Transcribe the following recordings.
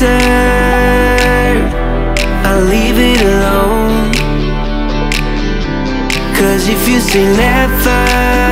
answer, I'll leave it alone. 'Cause if you say never,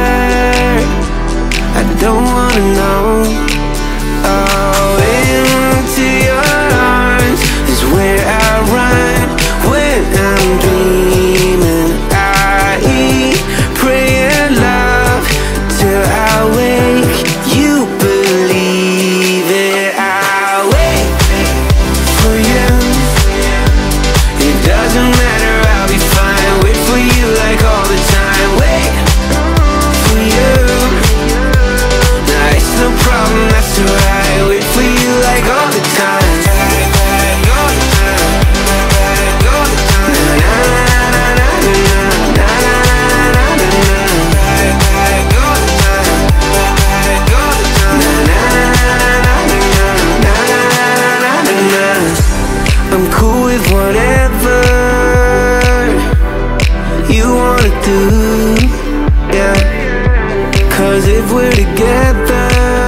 I don't wanna know. Oh, into your arms is where I run when I'm dreaming. I eat, pray and love till I wake. You believe it. I wait for you. It doesn't matter, I'll be fine. Wait for you like all the time. Wait for you. Nah, it's no problem, that's alright. Wait for you like all the time. I'm cool with whatever you wanna do, yeah. 'Cause if we're together,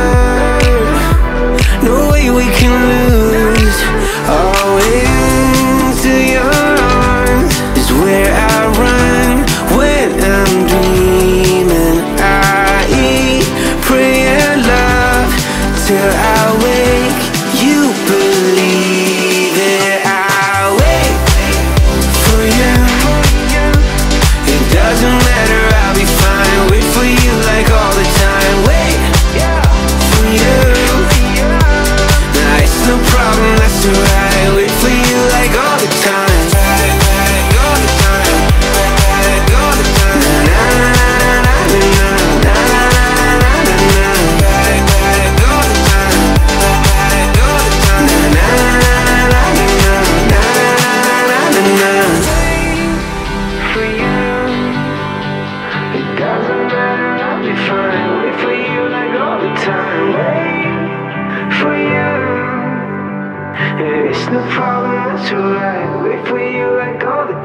no way we can lose. Oh, into your arms is where I run when I'm dreaming. I eat, pray and love till I wake. You believe it. I wait for you. It doesn't matter, I'll be fine. Wait for you like all the time. Wait for you. Nah, it's no problem, that's alright. Wait for you like all the time. It's no problem, that's alright. Wait for you like all the